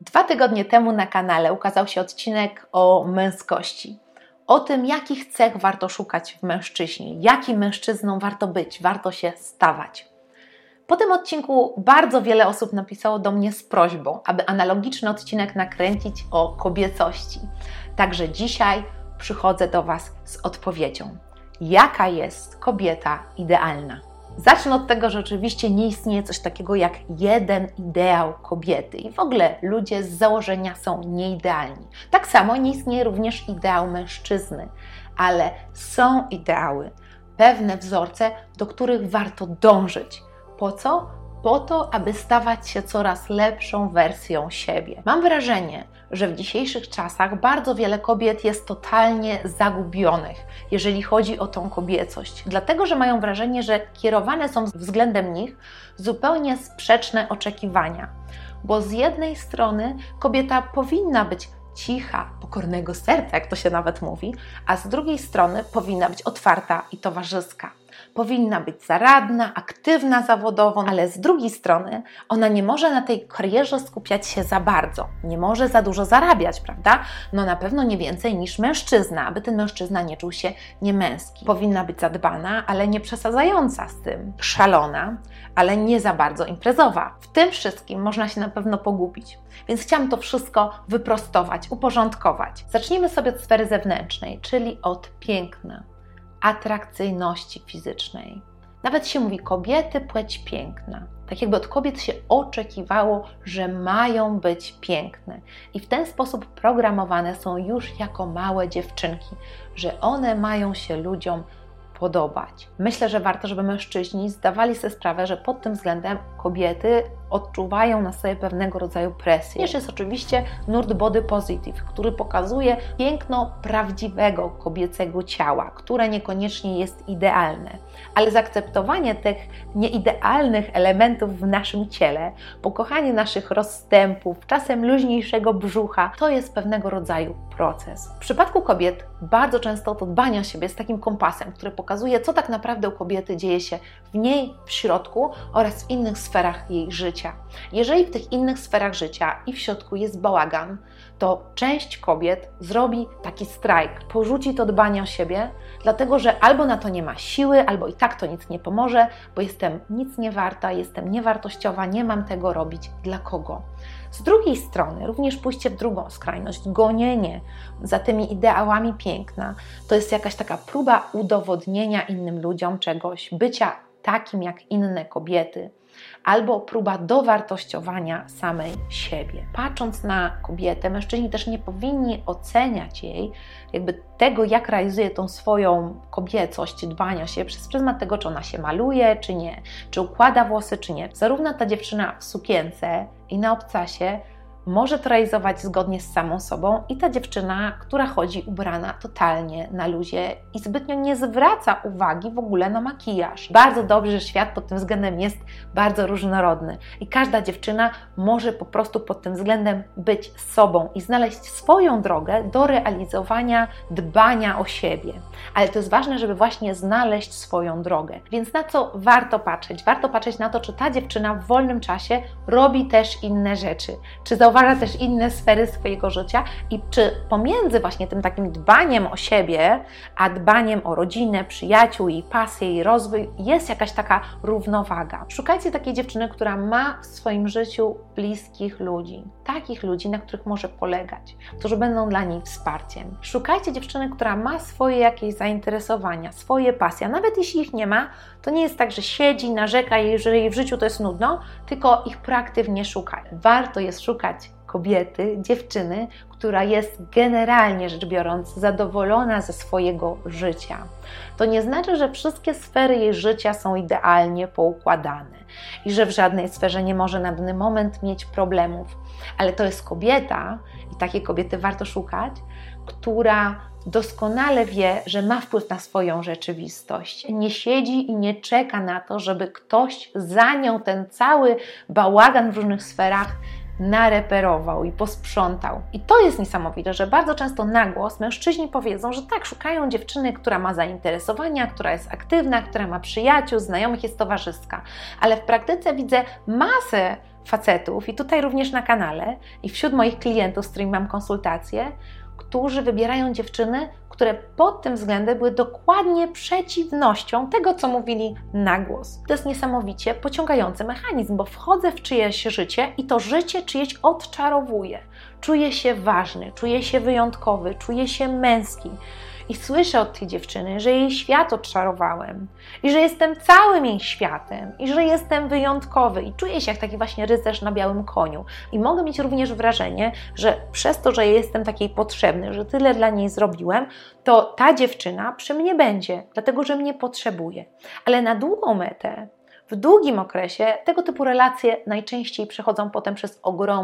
2 tygodnie temu na kanale ukazał się odcinek o męskości. O tym, jakich cech warto szukać w mężczyźnie, jakim mężczyzną warto być, warto się stawać. Po tym odcinku bardzo wiele osób napisało do mnie z prośbą, aby analogiczny odcinek nakręcić o kobiecości. Także dzisiaj przychodzę do Was z odpowiedzią. Jaka jest kobieta idealna? Zacznę od tego, że oczywiście nie istnieje coś takiego jak jeden ideał kobiety i w ogóle ludzie z założenia są nieidealni. Tak samo nie istnieje również ideał mężczyzny, ale są ideały, pewne wzorce, do których warto dążyć. Po co? Po to, aby stawać się coraz lepszą wersją siebie. Mam wrażenie, że w dzisiejszych czasach bardzo wiele kobiet jest totalnie zagubionych, jeżeli chodzi o tą kobiecość. Dlatego, że mają wrażenie, że kierowane są względem nich zupełnie sprzeczne oczekiwania. Bo z jednej strony kobieta powinna być cicha, pokornego serca, jak to się nawet mówi, a z drugiej strony powinna być otwarta i towarzyska. Powinna być zaradna, aktywna zawodowo, ale z drugiej strony ona nie może na tej karierze skupiać się za bardzo, nie może za dużo zarabiać, prawda? No na pewno nie więcej niż mężczyzna, aby ten mężczyzna nie czuł się niemęski. Powinna być zadbana, ale nie przesadzająca z tym, szalona, ale nie za bardzo imprezowa. W tym wszystkim można się na pewno pogubić, więc chciałam to wszystko wyprostować, uporządkować. Zacznijmy sobie od sfery zewnętrznej, czyli od piękna, atrakcyjności fizycznej. Nawet się mówi kobiety, płeć piękna. Tak jakby od kobiet się oczekiwało, że mają być piękne. I w ten sposób programowane są już jako małe dziewczynki, że one mają się ludziom podobać. Myślę, że warto, żeby mężczyźni zdawali sobie sprawę, że pod tym względem kobiety odczuwają na sobie pewnego rodzaju presję. Jeszcze jest oczywiście nurt body positive, który pokazuje piękno prawdziwego kobiecego ciała, które niekoniecznie jest idealne. Ale zaakceptowanie tych nieidealnych elementów w naszym ciele, pokochanie naszych rozstępów, czasem luźniejszego brzucha, to jest pewnego rodzaju proces. W przypadku kobiet bardzo często to dbanie o siebie jest takim kompasem, który pokazuje, co tak naprawdę u kobiety dzieje się w niej, w środku oraz w innych sferach jej życia. Jeżeli w tych innych sferach życia i w środku jest bałagan, to część kobiet zrobi taki strajk, porzuci to dbanie o siebie, dlatego że albo na to nie ma siły, albo i tak to nic nie pomoże, bo jestem nic nie warta, jestem niewartościowa, nie mam tego robić. Dla kogo? Z drugiej strony również pójście w drugą skrajność, gonienie za tymi ideałami piękna, to jest jakaś taka próba udowodnienia innym ludziom czegoś, bycia takim jak inne kobiety, albo próba dowartościowania samej siebie. Patrząc na kobietę, mężczyźni też nie powinni oceniać jej, jakby tego, jak realizuje tą swoją kobiecość, dbania się przez pryzmat tego, czy ona się maluje, czy nie, czy układa włosy, czy nie. Zarówno ta dziewczyna w sukience i na obcasie może to realizować zgodnie z samą sobą i ta dziewczyna, która chodzi ubrana totalnie na luzie i zbytnio nie zwraca uwagi w ogóle na makijaż. Bardzo dobrze, że świat pod tym względem jest bardzo różnorodny i każda dziewczyna może po prostu pod tym względem być sobą i znaleźć swoją drogę do realizowania dbania o siebie. Ale to jest ważne, żeby właśnie znaleźć swoją drogę. Więc na co warto patrzeć? Warto patrzeć na to, czy ta dziewczyna w wolnym czasie robi też inne rzeczy, czy zauważa też inne sfery swojego życia i czy pomiędzy właśnie tym takim dbaniem o siebie, a dbaniem o rodzinę, przyjaciół, jej pasję, jej rozwój jest jakaś taka równowaga. Szukajcie takiej dziewczyny, która ma w swoim życiu bliskich ludzi, takich ludzi, na których może polegać, którzy będą dla niej wsparciem. Szukajcie dziewczyny, która ma swoje jakieś zainteresowania, swoje pasje, a nawet jeśli ich nie ma, to nie jest tak, że siedzi, narzeka, że jej w życiu to jest nudno, tylko ich proaktywnie szuka. Warto jest szukać kobiety, dziewczyny, która jest generalnie rzecz biorąc zadowolona ze swojego życia. To nie znaczy, że wszystkie sfery jej życia są idealnie poukładane i że w żadnej sferze nie może na dany moment mieć problemów, ale to jest kobieta i takiej kobiety warto szukać, która doskonale wie, że ma wpływ na swoją rzeczywistość. Nie siedzi i nie czeka na to, żeby ktoś za nią ten cały bałagan w różnych sferach nareperował i posprzątał. I to jest niesamowite, że bardzo często na głos mężczyźni powiedzą, że tak, szukają dziewczyny, która ma zainteresowania, która jest aktywna, która ma przyjaciół, znajomych, jest towarzyska. Ale w praktyce widzę masę facetów i tutaj również na kanale i wśród moich klientów, z którymi mam konsultacje, którzy wybierają dziewczyny, które pod tym względem były dokładnie przeciwnością tego, co mówili na głos. To jest niesamowicie pociągający mechanizm, bo wchodzę w czyjeś życie i to życie czyjeś odczarowuję. Czuję się ważny, czuję się wyjątkowy, czuję się męski. I słyszę od tej dziewczyny, że jej świat odczarowałem i że jestem całym jej światem i że jestem wyjątkowy i czuję się jak taki właśnie rycerz na białym koniu. I mogę mieć również wrażenie, że przez to, że jestem takiej potrzebny, że tyle dla niej zrobiłem, to ta dziewczyna przy mnie będzie, dlatego że mnie potrzebuje. Ale na długą metę, w długim okresie tego typu relacje najczęściej przechodzą potem przez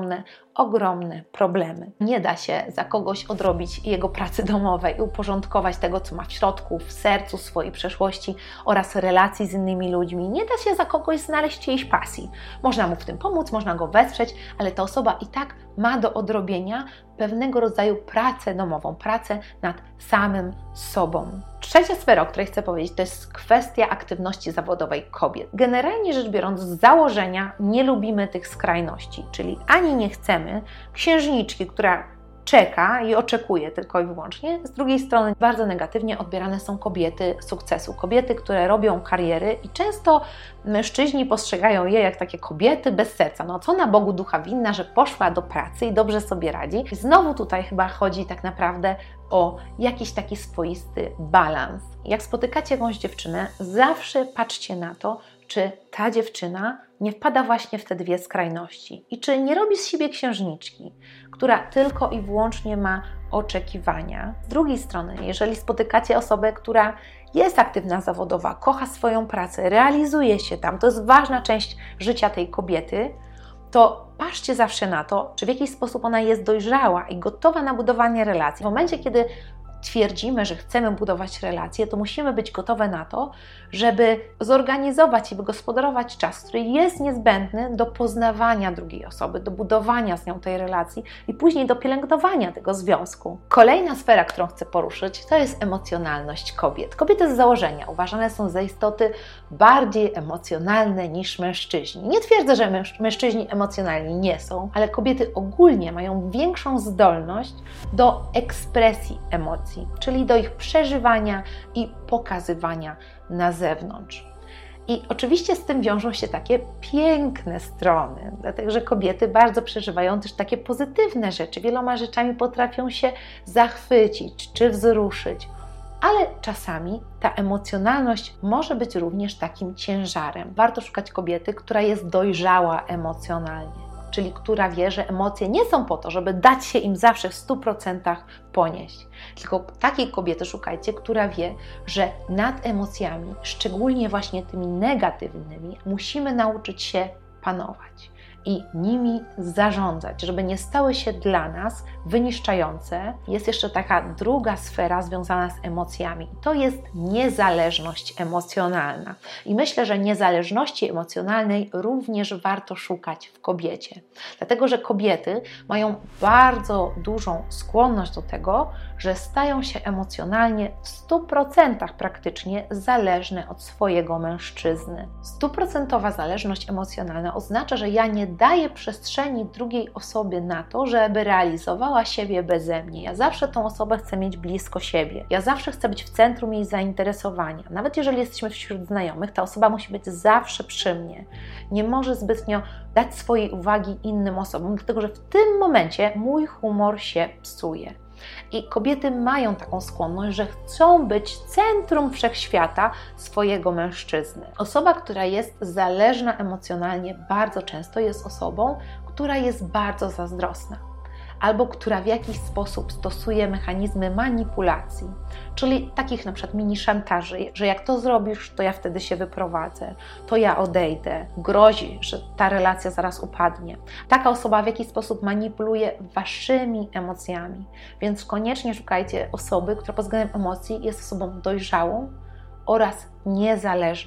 ogromne problemy. Nie da się za kogoś odrobić jego pracy domowej i uporządkować tego, co ma w środku, w sercu, swojej przeszłości oraz relacji z innymi ludźmi. Nie da się za kogoś znaleźć czyjejś pasji. Można mu w tym pomóc, można go wesprzeć, ale ta osoba i tak ma do odrobienia pewnego rodzaju pracę domową, pracę nad samym sobą. Trzecia sfera, o której chcę powiedzieć, to jest kwestia aktywności zawodowej kobiet. Generalnie rzecz biorąc, z założenia nie lubimy tych skrajności, czyli ani nie chcemy księżniczki, która czeka i oczekuje tylko i wyłącznie. Z drugiej strony bardzo negatywnie odbierane są kobiety sukcesu, kobiety, które robią kariery i często mężczyźni postrzegają je jak takie kobiety bez serca. No co na Bogu ducha winna, że poszła do pracy i dobrze sobie radzi. I znowu tutaj chyba chodzi tak naprawdę o jakiś taki swoisty balans. Jak spotykacie jakąś dziewczynę, zawsze patrzcie na to, czy ta dziewczyna nie wpada właśnie w te dwie skrajności i czy nie robi z siebie księżniczki, która tylko i wyłącznie ma oczekiwania. Z drugiej strony, jeżeli spotykacie osobę, która jest aktywna zawodowa, kocha swoją pracę, realizuje się tam, to jest ważna część życia tej kobiety, to patrzcie zawsze na to, czy w jakiś sposób ona jest dojrzała i gotowa na budowanie relacji. W momencie, kiedy twierdzimy, że chcemy budować relacje, to musimy być gotowe na to, żeby zorganizować i wygospodarować czas, który jest niezbędny do poznawania drugiej osoby, do budowania z nią tej relacji i później do pielęgnowania tego związku. Kolejna sfera, którą chcę poruszyć, to jest emocjonalność kobiet. Kobiety z założenia uważane są za istoty bardziej emocjonalne niż mężczyźni. Nie twierdzę, że mężczyźni emocjonalni nie są, ale kobiety ogólnie mają większą zdolność do ekspresji emocji, czyli do ich przeżywania i pokazywania na zewnątrz. I oczywiście z tym wiążą się takie piękne strony, dlatego że kobiety bardzo przeżywają też takie pozytywne rzeczy. Wieloma rzeczami potrafią się zachwycić czy wzruszyć, ale czasami ta emocjonalność może być również takim ciężarem. Warto szukać kobiety, która jest dojrzała emocjonalnie, czyli która wie, że emocje nie są po to, żeby dać się im zawsze w 100% ponieść. Tylko takiej kobiety szukajcie, która wie, że nad emocjami, szczególnie właśnie tymi negatywnymi, musimy nauczyć się panować i nimi zarządzać, żeby nie stały się dla nas wyniszczające. Jest jeszcze taka druga sfera związana z emocjami. To jest niezależność emocjonalna. I myślę, że niezależności emocjonalnej również warto szukać w kobiecie. Dlatego, że kobiety mają bardzo dużą skłonność do tego, że stają się emocjonalnie w 100% praktycznie zależne od swojego mężczyzny. 100% zależność emocjonalna oznacza, że ja nie daję przestrzeni drugiej osobie na to, żeby realizowała siebie beze mnie. Ja zawsze tą osobę chcę mieć blisko siebie. Ja zawsze chcę być w centrum jej zainteresowania. Nawet jeżeli jesteśmy wśród znajomych, ta osoba musi być zawsze przy mnie. Nie może zbytnio dać swojej uwagi innym osobom, dlatego że w tym momencie mój humor się psuje. I kobiety mają taką skłonność, że chcą być centrum wszechświata swojego mężczyzny. Osoba, która jest zależna emocjonalnie, bardzo często jest osobą, która jest bardzo zazdrosna, albo która w jakiś sposób stosuje mechanizmy manipulacji, czyli takich na przykład mini szantaży, że jak to zrobisz, to ja wtedy się wyprowadzę, to ja odejdę, grozi, że ta relacja zaraz upadnie. Taka osoba w jakiś sposób manipuluje waszymi emocjami, więc koniecznie szukajcie osoby, która pod względem emocji jest osobą dojrzałą oraz niezależną.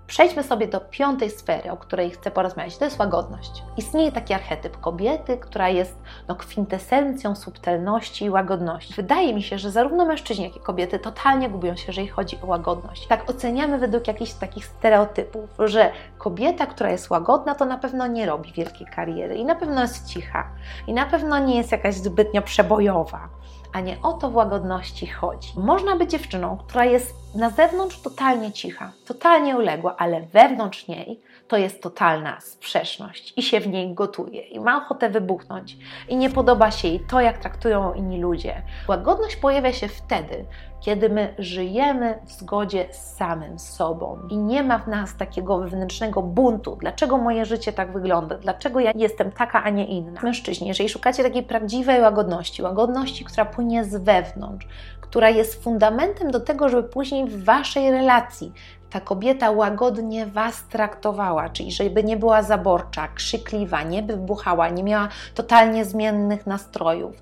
Przejdźmy sobie do 5. sfery, o której chcę porozmawiać. To jest łagodność. Istnieje taki archetyp kobiety, która jest kwintesencją subtelności i łagodności. Wydaje mi się, że zarówno mężczyźni, jak i kobiety totalnie gubią się, jeżeli chodzi o łagodność. Tak oceniamy według jakichś takich stereotypów, że kobieta, która jest łagodna, to na pewno nie robi wielkiej kariery i na pewno jest cicha i na pewno nie jest jakaś zbytnio przebojowa. A nie o to w łagodności chodzi. Można być dziewczyną, która jest na zewnątrz totalnie cicha, totalnie uległa, ale wewnątrz niej to jest totalna sprzeczność i się w niej gotuje i ma ochotę wybuchnąć i nie podoba się jej to, jak traktują inni ludzie. Łagodność pojawia się wtedy, kiedy my żyjemy w zgodzie z samym sobą i nie ma w nas takiego wewnętrznego buntu. Dlaczego moje życie tak wygląda? Dlaczego ja jestem taka, a nie inna? Mężczyźni, jeżeli szukacie takiej prawdziwej łagodności, która płynie z wewnątrz, która jest fundamentem do tego, żeby później w waszej relacji ta kobieta łagodnie was traktowała, czyli żeby nie była zaborcza, krzykliwa, nie wybuchała, nie miała totalnie zmiennych nastrojów,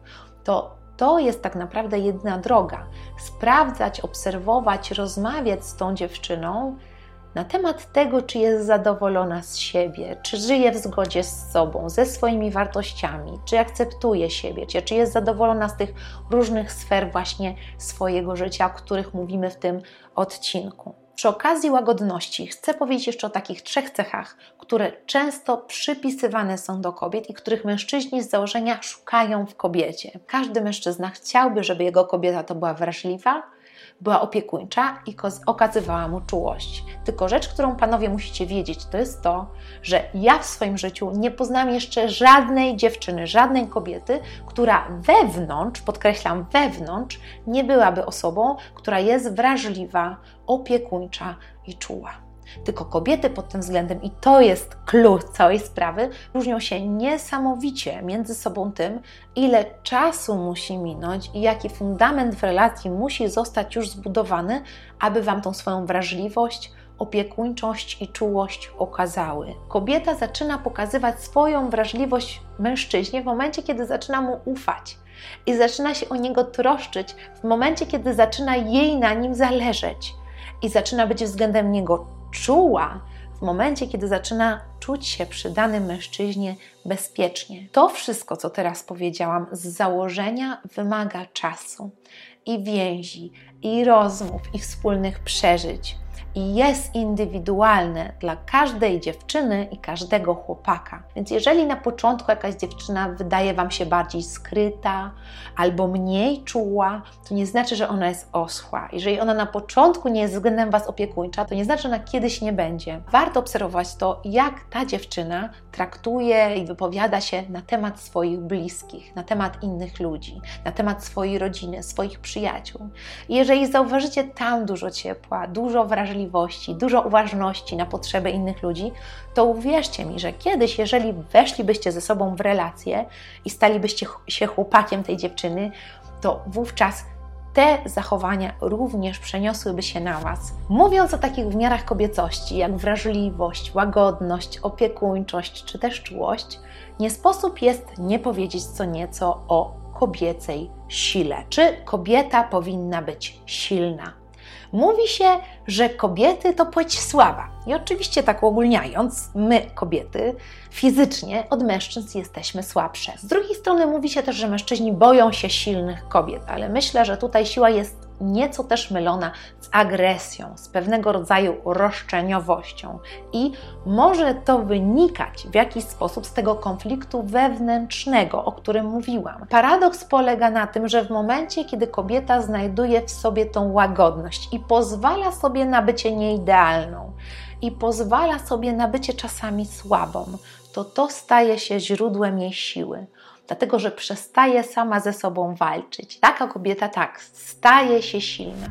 to jest tak naprawdę jedna droga. Sprawdzać, obserwować, rozmawiać z tą dziewczyną na temat tego, czy jest zadowolona z siebie, czy żyje w zgodzie z sobą, ze swoimi wartościami, czy akceptuje siebie, czy jest zadowolona z tych różnych sfer właśnie swojego życia, o których mówimy w tym odcinku. Przy okazji łagodności chcę powiedzieć jeszcze o takich 3 cechach, które często przypisywane są do kobiet i których mężczyźni z założenia szukają w kobiecie. Każdy mężczyzna chciałby, żeby jego kobieta to była wrażliwa, była opiekuńcza i okazywała mu czułość. Tylko rzecz, którą panowie musicie wiedzieć, to jest to, że ja w swoim życiu nie poznałam jeszcze żadnej dziewczyny, żadnej kobiety, która wewnątrz, podkreślam wewnątrz, nie byłaby osobą, która jest wrażliwa, opiekuńcza i czuła. Tylko kobiety pod tym względem, i to jest klucz całej sprawy, różnią się niesamowicie między sobą tym, ile czasu musi minąć i jaki fundament w relacji musi zostać już zbudowany, aby wam tą swoją wrażliwość, opiekuńczość i czułość okazały. Kobieta zaczyna pokazywać swoją wrażliwość mężczyźnie w momencie, kiedy zaczyna mu ufać i zaczyna się o niego troszczyć, w momencie, kiedy zaczyna jej na nim zależeć i zaczyna być względem niego czuła w momencie, kiedy zaczyna czuć się przy danym mężczyźnie bezpiecznie. To wszystko, co teraz powiedziałam, z założenia wymaga czasu i więzi, i rozmów, i wspólnych przeżyć. I jest indywidualne dla każdej dziewczyny i każdego chłopaka. Więc jeżeli na początku jakaś dziewczyna wydaje wam się bardziej skryta albo mniej czuła, to nie znaczy, że ona jest oschła. Jeżeli ona na początku nie jest względem was opiekuńcza, to nie znaczy, że ona kiedyś nie będzie. Warto obserwować to, jak ta dziewczyna traktuje i wypowiada się na temat swoich bliskich, na temat innych ludzi, na temat swojej rodziny, swoich przyjaciół. I jeżeli zauważycie tam dużo ciepła, dużo wrażliwości, dużo uważności na potrzeby innych ludzi, to uwierzcie mi, że kiedyś, jeżeli weszlibyście ze sobą w relację i stalibyście się chłopakiem tej dziewczyny, to wówczas te zachowania również przeniosłyby się na was. Mówiąc o takich wymiarach kobiecości, jak wrażliwość, łagodność, opiekuńczość czy też czułość, nie sposób jest nie powiedzieć co nieco o kobiecej sile. Czy kobieta powinna być silna? Mówi się, że kobiety to płeć słaba. I oczywiście tak uogólniając, my kobiety fizycznie od mężczyzn jesteśmy słabsze. Z drugiej strony mówi się też, że mężczyźni boją się silnych kobiet, ale myślę, że tutaj siła jest nieco też mylona z agresją, z pewnego rodzaju roszczeniowością i może to wynikać w jakiś sposób z tego konfliktu wewnętrznego, o którym mówiłam. Paradoks polega na tym, że w momencie, kiedy kobieta znajduje w sobie tą łagodność i pozwala sobie na bycie nieidealną i pozwala sobie na bycie czasami słabą, to staje się źródłem jej siły. Dlatego, że przestaje sama ze sobą walczyć. Taka kobieta staje się silna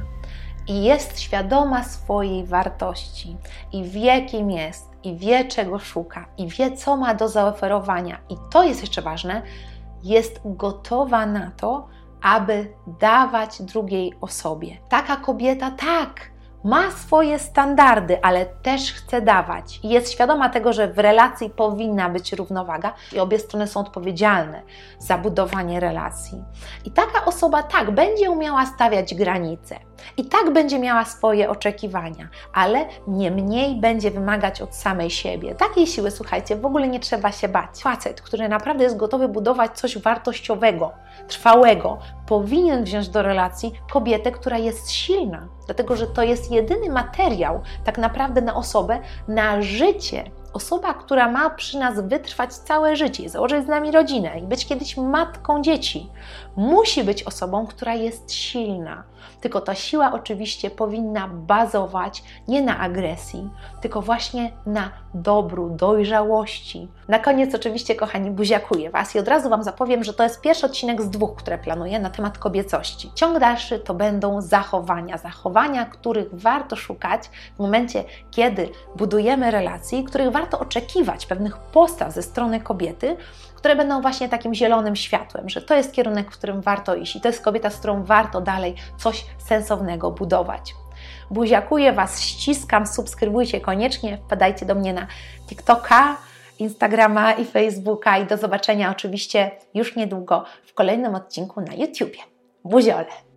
i jest świadoma swojej wartości i wie, kim jest, i wie, czego szuka, i wie, co ma do zaoferowania. I to jest jeszcze ważne, jest gotowa na to, aby dawać drugiej osobie. Taka kobieta ma swoje standardy, ale też chce dawać i jest świadoma tego, że w relacji powinna być równowaga i obie strony są odpowiedzialne za budowanie relacji. I taka osoba tak będzie umiała stawiać granice i tak będzie miała swoje oczekiwania, ale nie mniej będzie wymagać od samej siebie. Takiej siły, słuchajcie, w ogóle nie trzeba się bać. Facet, który naprawdę jest gotowy budować coś wartościowego, trwałego, powinien wziąć do relacji kobietę, która jest silna, dlatego że to jest jedyny materiał tak naprawdę na osobę, na życie. Osoba, która ma przy nas wytrwać całe życie, założyć z nami rodzinę i być kiedyś matką dzieci, musi być osobą, która jest silna. Tylko ta siła oczywiście powinna bazować nie na agresji, tylko właśnie na dobru, dojrzałości. Na koniec oczywiście, kochani, buziakuję Was i od razu Wam zapowiem, że to jest pierwszy odcinek z 2, które planuję na temat kobiecości. Ciąg dalszy to będą zachowania, których warto szukać w momencie, kiedy budujemy relacje, których warto oczekiwać, pewnych postaw ze strony kobiety, które będą właśnie takim zielonym światłem, że to jest kierunek, w którym warto iść i to jest kobieta, z którą warto dalej coś sensownego budować. Buziakuję Was, ściskam, subskrybujcie koniecznie, wpadajcie do mnie na TikToka, Instagrama i Facebooka i do zobaczenia oczywiście już niedługo w kolejnym odcinku na YouTubie. Buziole!